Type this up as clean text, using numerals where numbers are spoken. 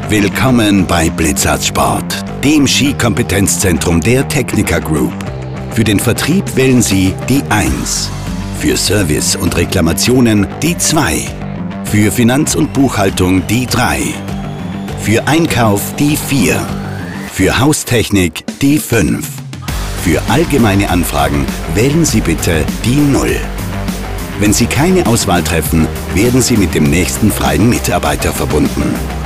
Willkommen bei Blizzard Sport, dem Skikompetenzzentrum der Techniker Group. Für den Vertrieb wählen Sie die 1, für Service und Reklamationen die 2, für Finanz und Buchhaltung die 3, für Einkauf die 4, für Haustechnik die 5. Für allgemeine Anfragen wählen Sie bitte die 0. Wenn Sie keine Auswahl treffen, werden Sie mit dem nächsten freien Mitarbeiter verbunden.